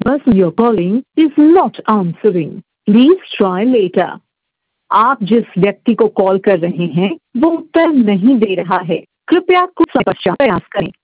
person you're calling is not answering. Please try later. आप जिस व्यक्ति को कॉल कर रहे हैं वो उत्तर नहीं दे रहा है। कृपया कुछ समय पश्चात प्रयास करें।